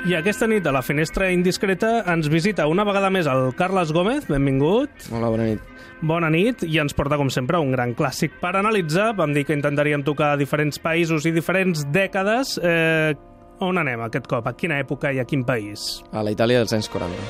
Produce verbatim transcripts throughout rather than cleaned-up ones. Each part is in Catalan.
I aquesta nit a la Finestra Indiscreta ens visita una vegada més el Carles Gómez, benvingut. Hola, bona nit. Bona nit, i ens porta, com sempre, un gran clàssic per analitzar. Vam dir que intentaríem tocar diferents països i diferents dècades. Eh, on anem aquest cop? A quina època i a quin país? A la Itàlia dels anys quaranta.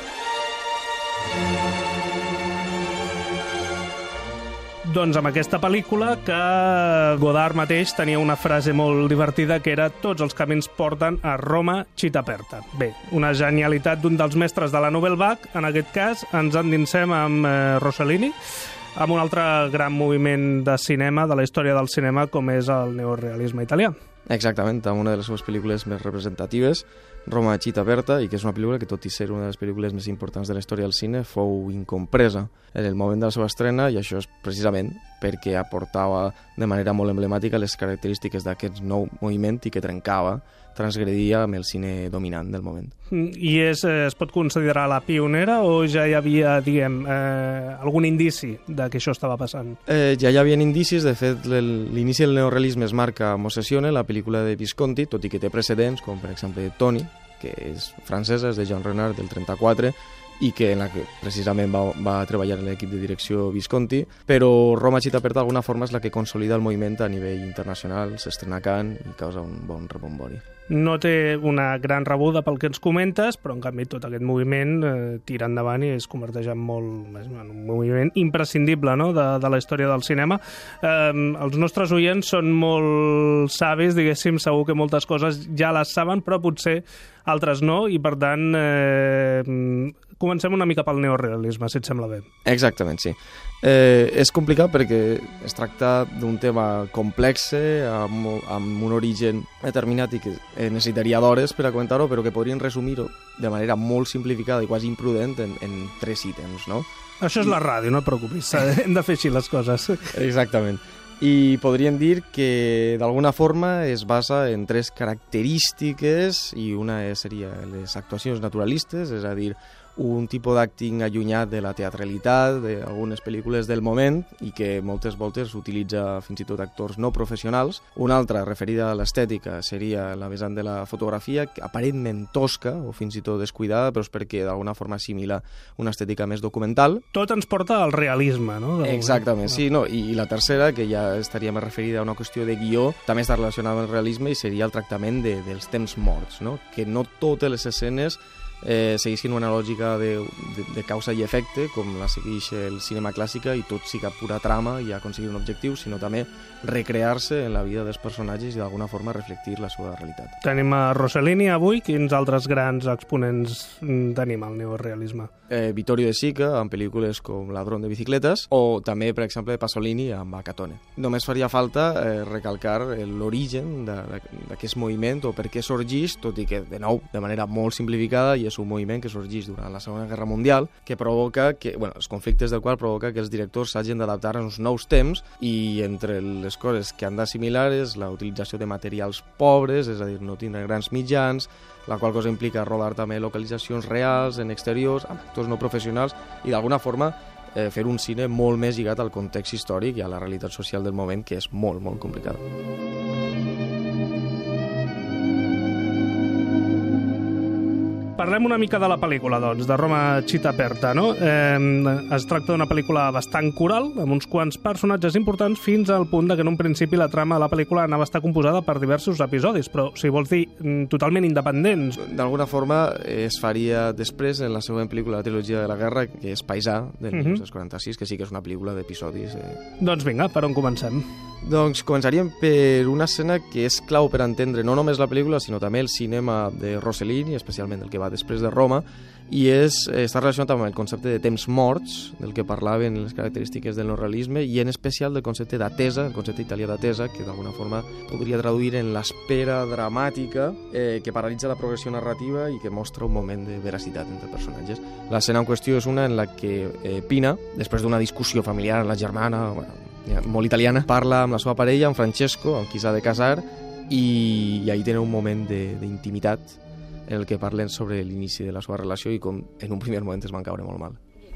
Doncs amb aquesta pel·lícula que Godard mateix tenia una frase molt divertida que era «Tots els camins porten a Roma Città Aperta». Bé, una genialitat d'un dels mestres de la Nouvelle Vague. En aquest cas ens endinsem amb eh, Rossellini, amb un altre gran moviment de cinema, de la història del cinema, com és el neorealisme italià. Exactament, amb una de les seves pel·lícules més representatives, Roma Città Aperta, i que és una pel·lícula que, tot i ser una de les pel·lícules més importants de la història del cine, fou incompresa en el moment de la seva estrena, i això és precisament perquè aportava de manera molt emblemàtica les característiques d'aquest nou moviment i que trencava, transgredia amb el cine dominant del moment. I és, eh, es pot considerar la pionera o ja hi havia, diguem, eh, algun indici de que això estava passant? Eh, ja hi havia indicis, de fet l'inici del neorealisme es marca a Mossessione, la pel·lícula de Visconti, tot i que té precedents, com per exemple Toni, que és francesa, és de Jean Renard del trenta-quatre, i que en la que precisament va, va treballar en l'equip de direcció Visconti, però Roma Città Aperta d'alguna forma és la que consolida el moviment a nivell internacional, s'estrena a Cannes i causa un bon rebombori. No té una gran rebuda pel que ens comentes, però en canvi tot aquest moviment eh, tira endavant i es converteix en, molt, en un moviment imprescindible, no?, de, de la història del cinema. Eh, els nostres oients són molt savis, diguéssim, segur que moltes coses ja les saben, però potser altres no, i per tant eh, comencem una mica pel neorealisme, si et sembla bé. Exactament, sí. Eh, és complicat perquè es tracta d'un tema complex, amb, amb un origen determinat i que necessitaria d'hores per a comentar-ho, però que podrien resumir-ho de manera molt simplificada i quasi imprudent en, en tres ítems, no? Això és la ràdio, no et preocupis, hem de fer així les coses. Exactament. I podríem dir que d'alguna forma es basa en tres característiques, i una seria les actuacions naturalistes, és a dir, un tipus d'acting allunyat de la teatralitat d'algunes pel·lícules del moment i que moltes voltes utilitza fins i tot actors no professionals. Una altra, referida a l'estètica, seria la vessant de la fotografia, aparentment tosca o fins i tot descuidada, però és perquè d'alguna forma assimila una estètica més documental. Tot ens porta al realisme, no? Exactament, sí. No? I, I la tercera, que ja estaria més referida a una qüestió de guió, també està relacionada amb el realisme i seria el tractament de, dels temps morts, no? Que no totes les escenes Eh, seguissin una lògica de, de, de causa i efecte, com la segueix el cinema clàssica, i tot siga pura trama i aconseguir un objectiu, sinó també recrear-se en la vida dels personatges i d'alguna forma reflectir la seva realitat. Tenim a Rossellini avui. Quins altres grans exponents tenim al neorealisme? Eh, Vittorio De Sica, amb pel·lícules com Ladrón de bicicletes, o també, per exemple, Pasolini amb Acatone. Només faria falta eh, recalcar l'origen d'aquest moviment o per què sorgeix, tot i que, de nou, de manera molt simplificada, i és un moviment que sorgeix durant la Segona Guerra Mundial, que provoca que, bueno, els conflictes del qual provoca que els directors s'hagin d'adaptar a uns nous temps, i entre les coses que han d'assimilar és la utilització de materials pobres, és a dir, no tindre grans mitjans, la qual cosa implica rodar també localitzacions reals, en exteriors, amb actors no professionals, i d'alguna forma eh, fer un cine molt més lligat al context històric i a la realitat social del moment, que és molt, molt complicada. Parlem una mica de la pel·lícula, doncs, de Roma Città Aperta, no? Eh, es tracta d'una pel·lícula bastant coral, amb uns quants personatges importants, fins al punt de que en un principi la trama de la pel·lícula anava a estar composada per diversos episodis, però, si vols dir, totalment independents. D'alguna forma es faria després, en la següent pel·lícula, la trilogia de la guerra, que és Paisà, del uh -huh. mil nou-cents quaranta-sis, que sí que és una pel·lícula d'episodis. Eh. Doncs vinga, per on comencem? Doncs començaríem per una escena que és clau per entendre no només la pel·lícula, sinó també el cinema de Rossellini, especialment el que va després de Roma, i és, està relacionat amb el concepte de temps morts, del que parlaven les característiques del neorealisme, i en especial del concepte d'atesa, el concepte italià d'atesa, que d'alguna forma podria traduir en l'espera dramàtica eh, que paralitza la progressió narrativa i que mostra un moment de veracitat entre personatges. L'escena en qüestió és una en la que eh, Pina, després d'una discussió familiar amb la germana, bueno, molt italiana, parla amb la seva parella, amb Francesco, amb qui s'ha de casar, i, i ahí tenen un moment d'intimitat en el que parlen sobre l'inici de la seva relació i com en un primer moment es van caure molt mal.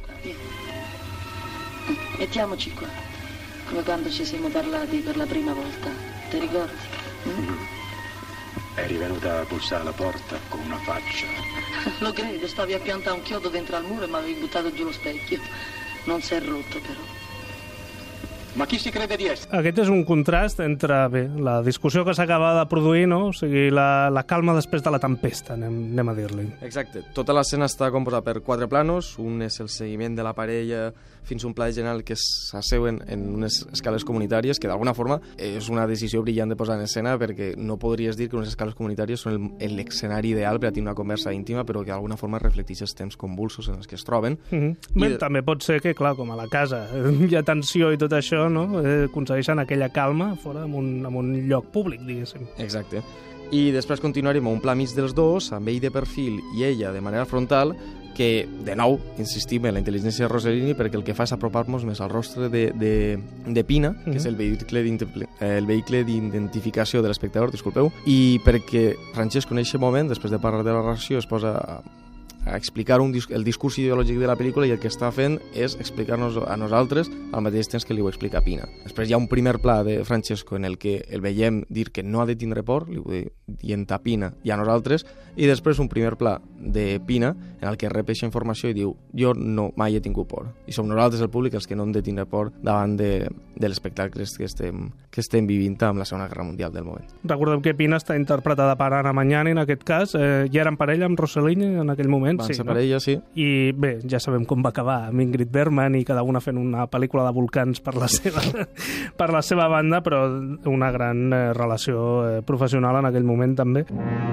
Mettiamoci qua, come quando ci siamo parlati per la prima volta, ti ricordi? Mm? Eri venuta a bussare alla porta con una faccia. Lo credo, stavi a piantare un chiodo dentro al muro e mi avevi buttato giù lo specchio. Non si è rotto, però. Ma chi si crede di essere? Aquest és un contrast entre, bé, la discussió que s'acaba de produir, no? O sigui, la, la calma després de la tempesta, anem, anem a dir-li. Exacte. Tota l'escena està composada per quatre planos. Un és el seguiment de la parella fins a un pla general que s'asseuen en unes escales comunitàries, que d'alguna forma és una decisió brillant de posar en escena, perquè no podries dir que unes escales comunitàries són l'escenari ideal per a tenir una conversa íntima, però que d'alguna forma reflecteix els temps convulsos en els que es troben. Mm-hmm. Bé, I... també pot ser que, clar, com a la casa hi ha tensió i tot això, no? Eh, aconsegueixen aquella calma fora en un, en un lloc públic, diguéssim. Exacte. I després continuarem a un pla mig dels dos, amb ell de perfil i ella de manera frontal, que, de nou, insistim en la intel·ligència de Rossellini, perquè el que fa és apropar-nos més al rostre de, de, de Pina, que mm-hmm. és el vehicle, el vehicle d'identificació de l'espectador, disculpeu, i perquè Francesco en aquest moment, després de parlar de la relació, es posa a, a explicar un, el discurs ideològic de la pel·lícula, i el que està fent és explicar-nos a nosaltres al mateix temps que li ho explica Pina. Després hi ha un primer pla de Francesco en el que el veiem dir que no ha de tindre por, li ho dient a Pina i a nosaltres, i després un primer pla de Pina en el que rep aquesta informació i diu jo no mai he tingut por, i som nosaltres el públic els que no hem de tindre por davant de, de l'espectacle que estem, que estem vivint amb la Segona Guerra Mundial del moment. Recordem que Pina està interpretada per Anna Magnani en aquest cas, eh, ja eren parella amb Rossellini en aquell moment. Van sí, ser no? parella, sí. I bé, ja sabem com va acabar amb Ingrid Bergman i cada una fent una pel·lícula de volcans per la seva, per la seva banda, però una gran eh, relació eh, professional en aquell moment també.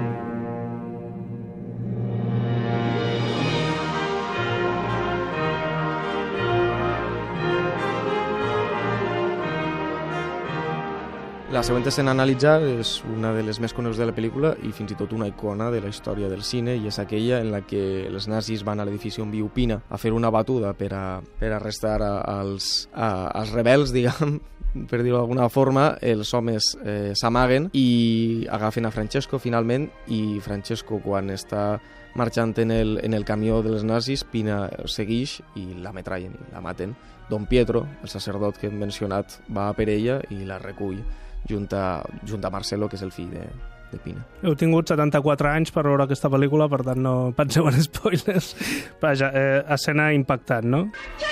La següent escena a analitzar és una de les més conegudes de la pel·lícula i fins i tot una icona de la història del cine, i és aquella en la que els nazis van a l'edifici on viu Pina a fer una batuda per, a, per arrestar a, als, a, als rebels, diguem, per dir-ho d'alguna forma. Els homes eh, s'amaguen i agafen a Francesco finalment, i Francesco, quan està marxant en el, en el camió dels nazis, Pina segueix i la metrallen i la maten. Don Pietro, el sacerdot que hem mencionat, va per ella i la recull junt a, junt a Marcelo, que és el fill de, de Pina. Heu tingut setanta-quatre anys per veure aquesta pel·lícula, per tant no penseu en spoilers. Vaja, eh, escena impactant, no?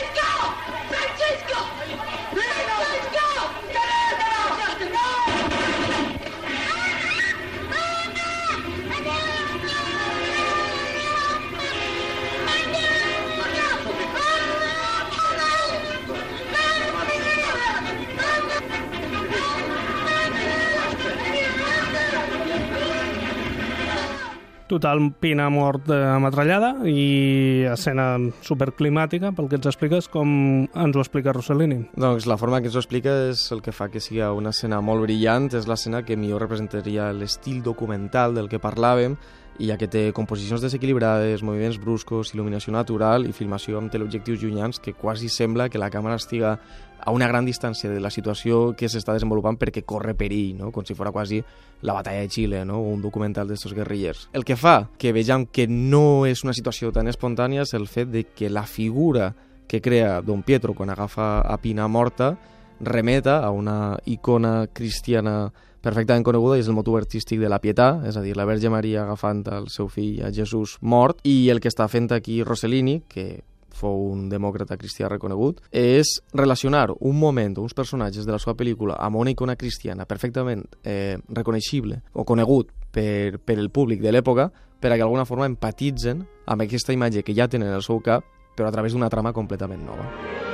Total, Pina mort ametrallada i escena superclimàtica, pel que ens expliques, com ens ho explica Rossellini. Doncs la forma que ens ho explica és el que fa que sigui una escena molt brillant, és l'escena que millor representaria l'estil documental del que parlàvem, i ja que té composicions desequilibrades, moviments bruscos, il·luminació natural i filmació amb teleobjectius llunyans, que quasi sembla que la càmera estiga a una gran distància de la situació que s'està desenvolupant perquè corre perill, no? Com si fos quasi la batalla de Xile, no? O un documental d'estos guerrillers. El que fa que vegem que no és una situació tan espontània és el fet de que la figura que crea Don Pietro quan agafa a Pina morta remeta a una icona cristiana perfectament coneguda, i és el motiu artístic de la Pietà, és a dir, la Verge Maria agafant el seu fill, a Jesús mort, i el que està fent aquí Rossellini, que fou un demòcrata cristià reconegut, és relacionar un moment o uns personatges de la seva pel·lícula amb una icona cristiana perfectament eh, reconeixible o conegut per, per el públic de l'època, per a que d'alguna forma empatitzen amb aquesta imatge que ja tenen en el seu cap, però a través d'una trama completament nova.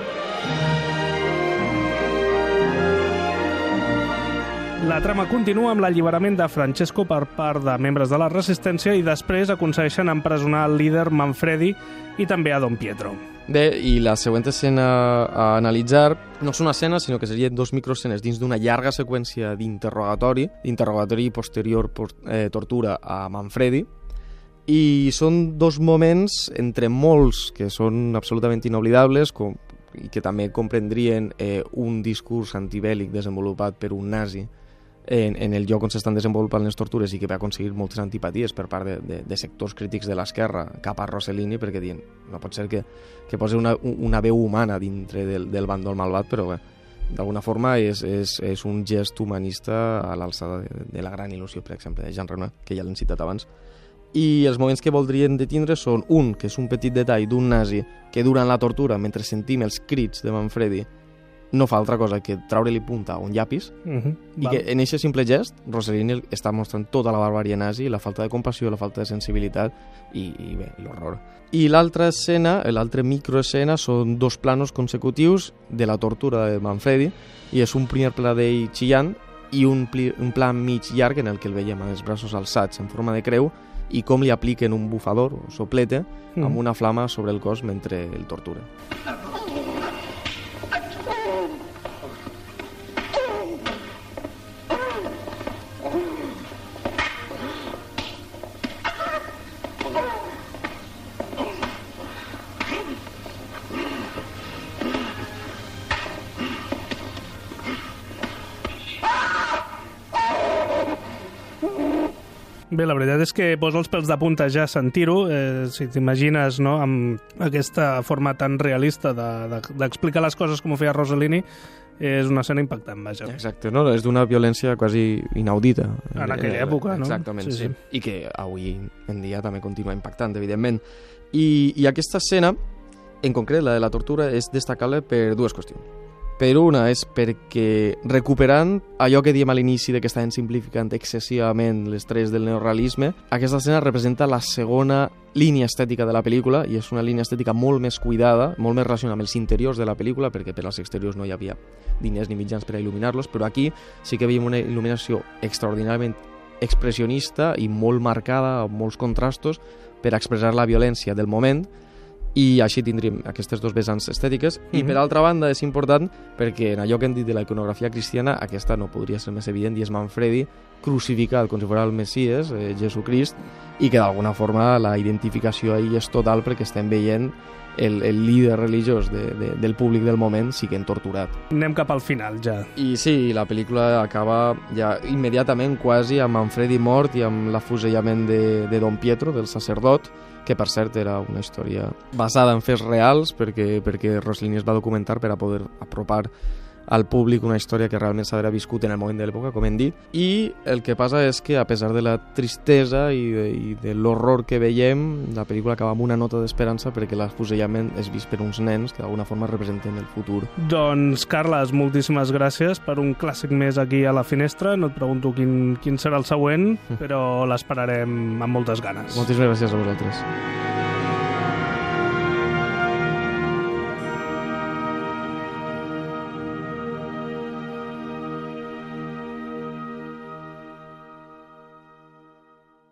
La trama continua amb l'alliberament de Francesco per part de membres de la resistència, i després aconsegueixen empresonar el líder Manfredi i també a Don Pietro. Bé, i la següent escena a analitzar no és una escena, sinó que serien dos microescenes dins d'una llarga seqüència d'interrogatori, d'interrogatori posterior por, eh, tortura a Manfredi, i són dos moments entre molts que són absolutament inoblidables, com, i que també comprendrien eh, un discurs antibèl·lic desenvolupat per un nazi En, en el lloc on s'estan desenvolupant les tortures, i que va aconseguir moltes antipaties per part de, de, de sectors crítics de l'esquerra cap a Rossellini, perquè diuen, no pot ser que, que posi una, una veu humana dintre del, del bàndol malvat, però bé, d'alguna forma és, és, és un gest humanista a l'alçada de, de la gran il·lusió, per exemple, de Jean Renoir, que ja l'hem citat abans. I els moments que voldrien detindre són un, que és un petit detall d'un nazi que durant la tortura, mentre sentim els crits de Manfredi, no fa altra cosa que treure-li punta a un llapis, Uh -huh. i que en aquest simple gest Rossellini està mostrant tota la barbària nazi, la falta de compassió, la falta de sensibilitat i, i bé, l'horror. I l'altra escena, l'altra microescena, són dos planos consecutius de la tortura de Manfredi, i és un primer pla d'ell xillant i un, pli, un pla mig llarg en el que el veiem amb els braços alçats en forma de creu i com li apliquen un bufador o soplete mm. amb una flama sobre el cos mentre el tortura. Bé, la veritat és que posa els pèls de punta ja sentir-ho, eh, si t'imagines, no?, amb aquesta forma tan realista d'explicar de, de, les coses com ho feia Rossellini, és una escena impactant, vaja. Exacte, no? És d'una violència quasi inaudita. En aquella època, no? Exactament, sí, sí, sí. I que avui en dia també continua impactant, evidentment. I, i aquesta escena, en concret, la de la tortura, és destacable per dues qüestions. Per una és perquè, recuperant allò que diem a l'inici de que estaven simplificant excessivament les tres del neorealisme, aquesta escena representa la segona línia estètica de la pel·lícula, i és una línia estètica molt més cuidada, molt més relacionada amb els interiors de la pel·lícula, perquè per als exteriors no hi havia diners ni mitjans per a il·luminar-los, però aquí sí que veiem una il·luminació extraordinàriament expressionista i molt marcada, amb molts contrastos, per expressar la violència del moment, i així tindríem aquestes dos vessants estètiques. Mm-hmm. I per altra banda és important perquè en allò que hem dit de la iconografia cristiana, aquesta no podria ser més evident, i és Manfredi crucificat com si fos el Messies, eh, Jesucrist, i que d'alguna forma la identificació ahí és total perquè estem veient el, el líder religiós de, de, del públic del moment siguent torturat. Anem cap al final ja. I sí, la pel·lícula acaba ja immediatament quasi amb Manfredi mort i amb l'afusellament de, de Don Pietro, del sacerdot, que per cert era una història basada en fets reals perquè, perquè Rossellini es va documentar per a poder apropar al públic una història que realment s'ha viscut en el moment de l'època, com hem dit. I el que passa és que, a pesar de la tristesa i de, i de l'horror que veiem, la pel·lícula acaba amb una nota d'esperança perquè l'afusellament és vist per uns nens que d'alguna forma representen el futur. Doncs, Carles, moltíssimes gràcies per un clàssic més aquí a la finestra. No et pregunto quin, quin serà el següent, però l'esperarem amb moltes ganes. Moltíssimes gràcies a vosaltres.